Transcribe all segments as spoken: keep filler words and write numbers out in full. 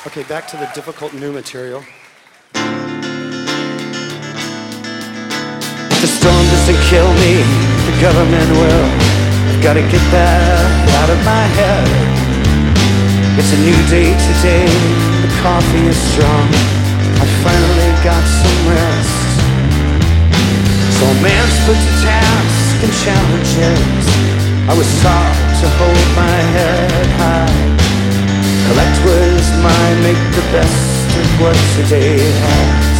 Okay, back to the difficult new material. The storm doesn't kill me, the government will. I've gotta get that out of my head. It's a new day today, the coffee is strong. I finally got some rest. So man's put to task and challenges. I was taught to hold my head high. Collect what is mine, make the best of what today has.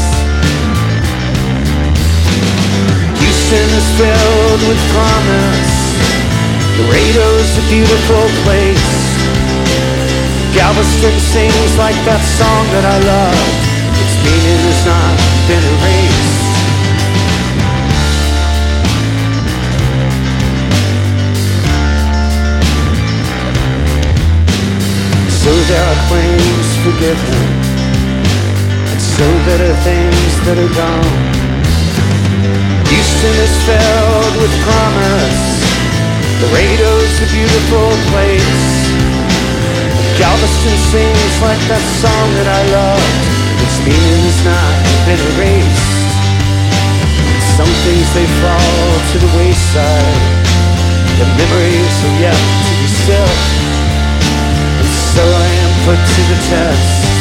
Houston is filled with promise. Laredo's a beautiful place. Galveston sings like that song that I love. Its meaning has not been erased. So there are claims forgiven, and so there are things that are gone. Houston is filled with promise. Laredo's a beautiful place. Galveston sings like that song that I loved. Its meaning has not been erased. Some things they fall to the wayside. The memories are yet to be still. So I am put to the test.